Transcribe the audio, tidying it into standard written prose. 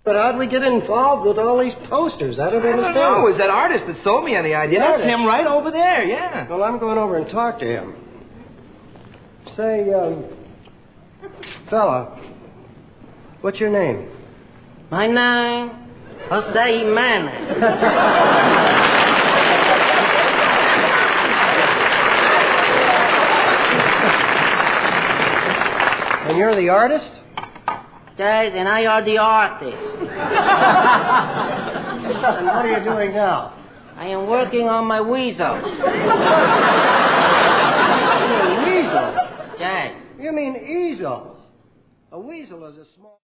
But how'd we get involved with all these posters? I don't understand. No, it was that artist that sold me on the idea. That's him right over there, yeah. Well, I'm going over and talk to him. Say, fella, what's your name? My name? Jose Jimenez. And you're the artist? Yes, and I are the artist. And what are you doing now? I am working on my weasel. You're a weasel? Yes. You mean easel. A weasel is a small...